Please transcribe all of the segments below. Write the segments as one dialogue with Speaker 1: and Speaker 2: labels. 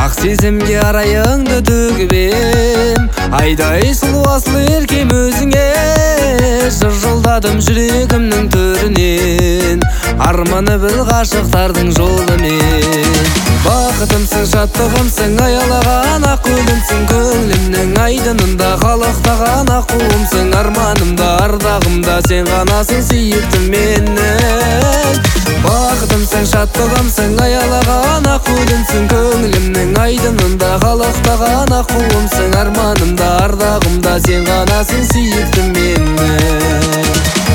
Speaker 1: ақ сезімге арайыңды төгіп ем, айдай сұлу асыл еркем өзіңе. Жыр жолдадым жүрегімнің төрінен, арманы бір ғашықтардың жолымен. Бақытымсың, шаттығымсың, аялаған ақ гүлімсің, көңілімнің айдынында қалықтаған аққуымсың. Арманымда, ардағымда сен ғанасың сүйіктім менің. Бақытымсың, шаттығымсың, аялаған ақ гүлімсің, көңілімнің айдынында қалықтаған аққуымсың. Арманымда, ардағымда сен ғанасың сүйіктім менің.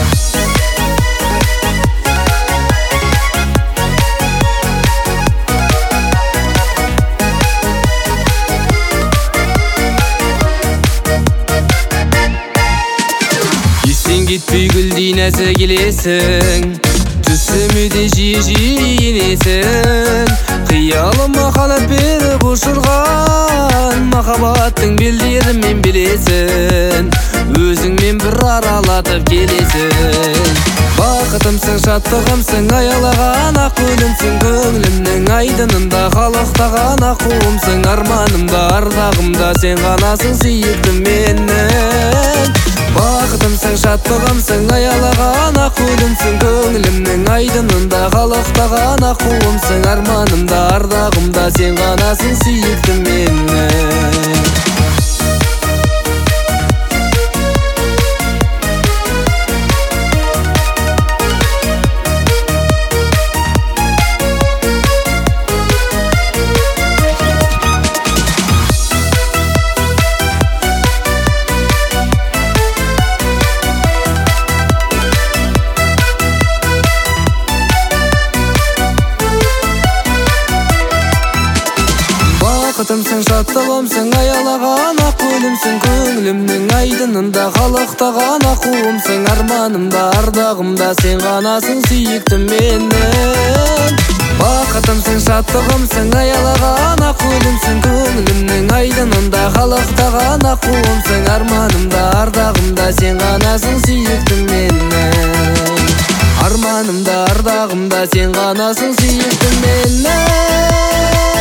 Speaker 1: Кетпей гүлдей нәзік келесің, түсіме де жиі-жиі енесің. Қиялыма қалап беріп ұшырған махаббаттың белдерімен білесің, өзіңмен бір аралатып келесің. Бақытымсың, шаттығымсың, аялаған ақ гүлімсің, көңілімнің айдынында қалықтаған аққуымсың. Арманымда, ардағымда сен ғанасың сүйіктім менің. Бақытымсың, шаттығымсың, аялаған ақ гүлімсің, көңілімнің айдынында қалықтаған аққуымсың. Арманымда, ардағымда сен ғанасың сүйіктім менің. Бақытымсың, шаттығымсың, аялаған ақ гүлімсің, көңілімнің айдынында қалықтаған аққуымсың. Арманымда, ардағымда сен ғанасың сүйіктім менің. Бақытымсың, шаттығымсың, аялаған ақ гүлімсің, көңілімнің айдынында қалықтаған аққуымсың. Арманымда, ардағымда сен ғанасың сүйіктім менің. Арманымда, ардағымда сен ғанасың сүйіктім менің.